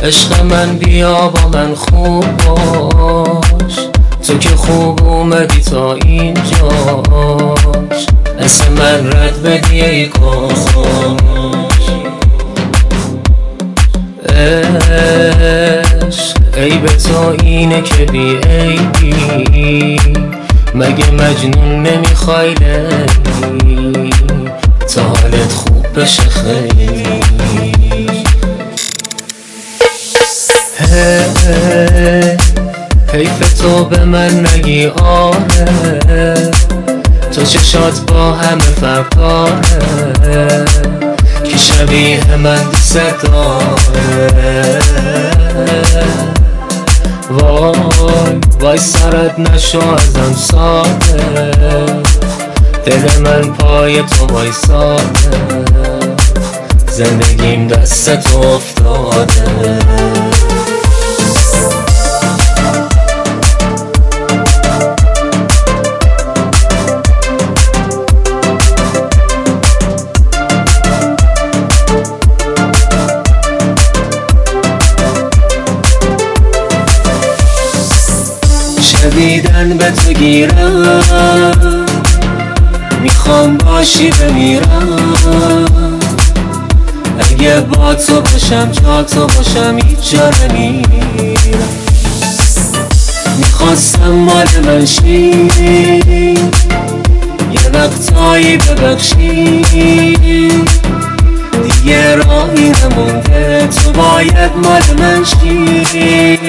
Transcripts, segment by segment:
عشق من بیا با من خوب باش، تو که خوب اومدی تا اینجاش، اسم من رد بدی ای کاش. عشق عیب تو اینه که بی عیبی، مگه مجنون نمیخوای لیلی تا حالت خوب بشه خیلی. حیف تو به من نگی آره، تو چشات با همه فرق داره، که شبیه من دوست داره. وای سرت نشو ازم ساده، دل من پای تو وایساده، زندگیم دست تو افتاده. شدیدن به تو گیرم، میخوام باشی بمیرم، اگه با تو باشم جا تو باشم هیچ جا نمیرم. میخواستم مال من شی، یه وقتایی ببخشی، دیگه راهی نمونده تو باید مال من شی.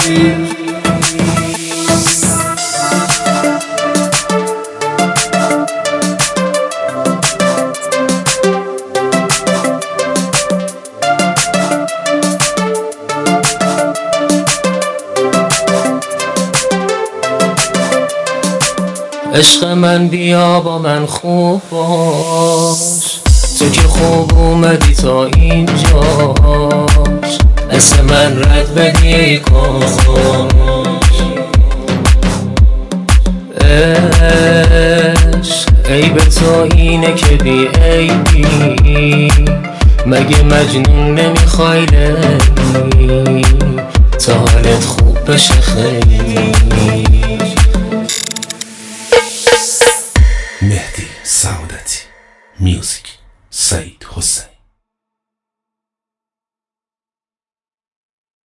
عشق من بیا با من خوب باش، تو که خوب اومدی تا اینجاش، اسم من رد بدی ای کاش. عشق عیب تو اینه که بی عیبی، مگه مجنون نمیخوای لیلی تا حالت خوب بشه خیلی.